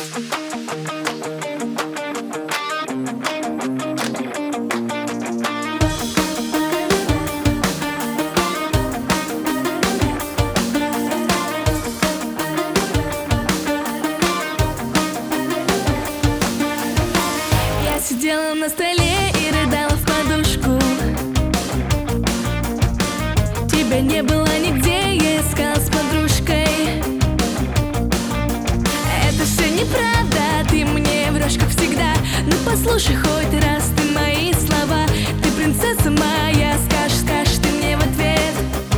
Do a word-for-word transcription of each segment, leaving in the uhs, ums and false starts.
Сидела на столе и рыдала в подушку. Тебя не было нигде, я искала с подружкой. Это все неправда, ты мне врешь, как всегда. Ну послушай хоть раз ты мои слова. Ты принцесса моя, скажешь, скажешь ты мне в ответ.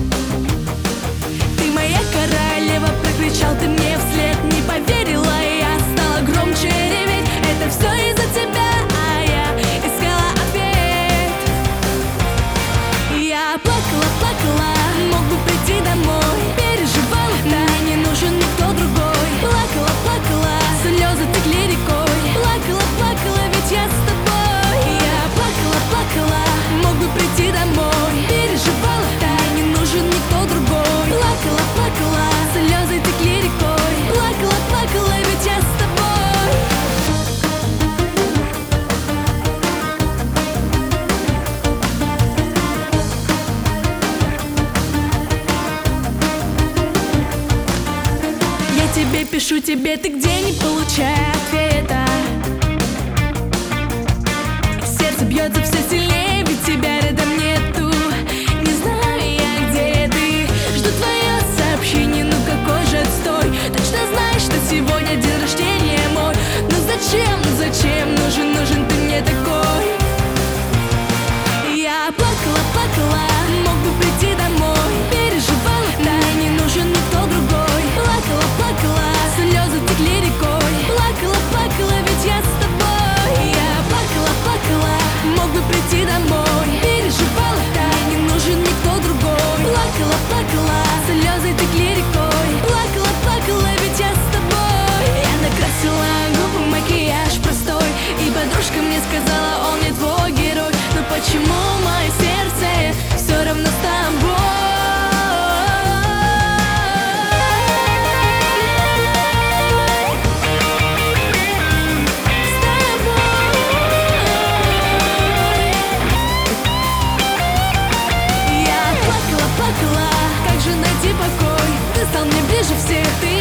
Ты моя королева, прокричал ты мне вслед. Не поверила, я стала громче реветь. Это все из-за тебя. Плакала, плакала, мог бы прийти домой. Переживала, да не нужен никто другой. Плакала, плакала, слезы текли рекой. Плакала, плакала, ведь я с тобой. Я плакала, плакала, мог бы прийти домой. Переживала, да не нужен никто другой. Плакала, плакала, слезы текли рекой. Плакала, плакала, ведь я с тобой. Тебе пишу, тебе ты где, не получая ответа. Сердце бьется все сильнее, ведь тебя рядом нету. Не знаю я, где ты. Жду твое сообщение, ну какой же отстой. Точно знаешь, что сегодня день рождения мой. Ну зачем, ну зачем нужен, нужен ты мне такой? Я плакала, плакала, мог бы прийти домой. Переживала, да не нужен никто другой. Плакала, плакала, слезы текли рекой. Плакала, плакала, ведь я с тобой. Я плакала, плакала, мог бы прийти домой. Переживала, да не нужен никто другой. Плакала, плакала, слезы текли рекой. Плакала, плакала, ведь я с тобой. Я накрасила губы, макияж простой. И подружка мне сказала, он не твой герой. Но почему мое сердце все равно с тобой? Как же найти покой? Ты стал мне ближе всех, ты